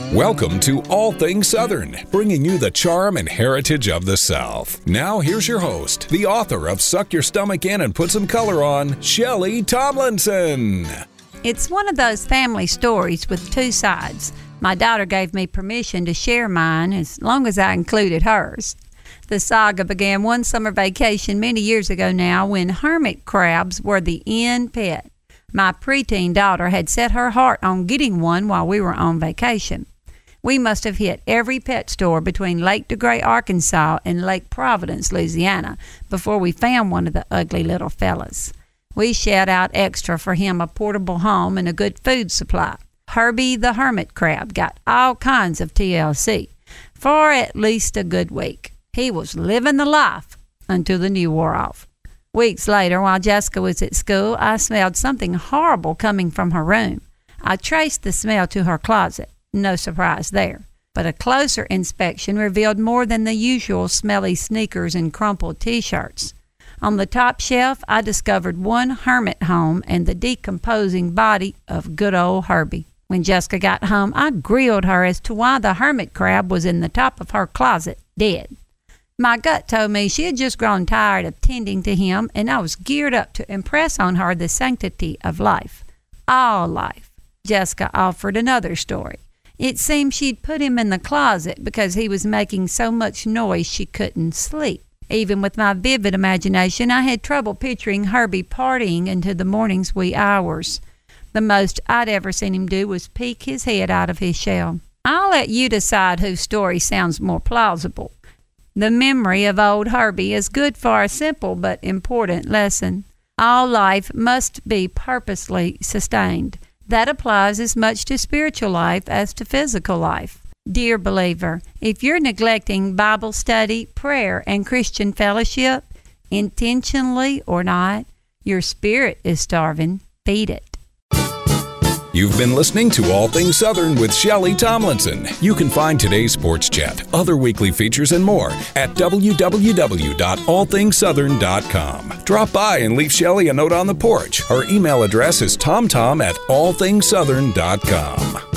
Welcome to All Things Southern, bringing you the charm and heritage of the South. Now here's your host, the author of Suck Your Stomach In and Put Some Color On, Shelley Tomlinson. It's one of those family stories with two sides. My daughter gave me permission to share mine as long as I included hers. The saga began one summer vacation many years ago now when hermit crabs were the in pet. My preteen daughter had set her heart on getting one while we were on vacation. We must have hit every pet store between Lake DeGray, Arkansas and Lake Providence, Louisiana, before we found one of the ugly little fellas. We shelled out extra for him a portable home and a good food supply. Herbie the hermit crab got all kinds of TLC for at least a good week. He was living the life until the new wore off. Weeks later, while Jessica was at school, I smelled something horrible coming from her room. I traced the smell to her closet. No surprise there. But a closer inspection revealed more than the usual smelly sneakers and crumpled T-shirts. On the top shelf, I discovered one hermit home and the decomposing body of good old Herbie. When Jessica got home, I grilled her as to why the hermit crab was in the top of her closet, dead. My gut told me she had just grown tired of tending to him, and I was geared up to impress on her the sanctity of life. All life. Jessica offered another story. It seemed she'd put him in the closet because he was making so much noise she couldn't sleep. Even with my vivid imagination, I had trouble picturing Herbie partying into the morning's wee hours. The most I'd ever seen him do was peek his head out of his shell. I'll let you decide whose story sounds more plausible. The memory of old Herbie is good for a simple but important lesson. All life must be purposely sustained. That applies as much to spiritual life as to physical life. Dear believer, if you're neglecting Bible study, prayer, and Christian fellowship, intentionally or not, your spirit is starving. Feed it. You've been listening to All Things Southern with Shelley Tomlinson. You can find today's sports chat, other weekly features, and more at www.allthingssouthern.com. Drop by and leave Shelley a note on the porch. Her email address is tomtom@allthingssouthern.com.